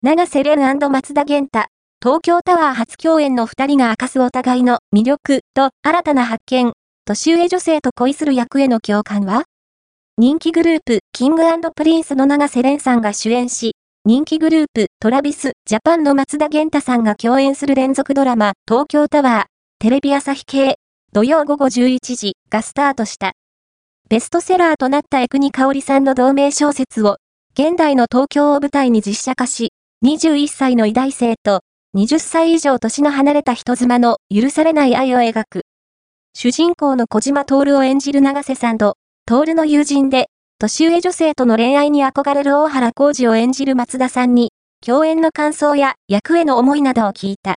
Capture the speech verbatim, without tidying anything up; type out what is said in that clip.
永瀬廉&松田元太、東京タワー初共演の二人が明かすお互いの魅力と新たな発見、年上女性と恋する役への共感は？人気グループ、キング&プリンスの永瀬廉さんが主演し、人気グループ、トラビス、ジャパンの松田元太さんが共演する連続ドラマ、東京タワー、テレビ朝日系、土曜午後じゅういちじがスタートした。ベストセラーとなった江国香織さんの同名小説を、現代の東京を舞台に実写化し、にじゅういっさいの医大生と、はたち以上年の離れた人妻の許されない愛を描く。主人公の小島徹を演じる永瀬さんと、徹の友人で、年上女性との恋愛に憧れる大原浩二を演じる松田さんに、共演の感想や役への思いなどを聞いた。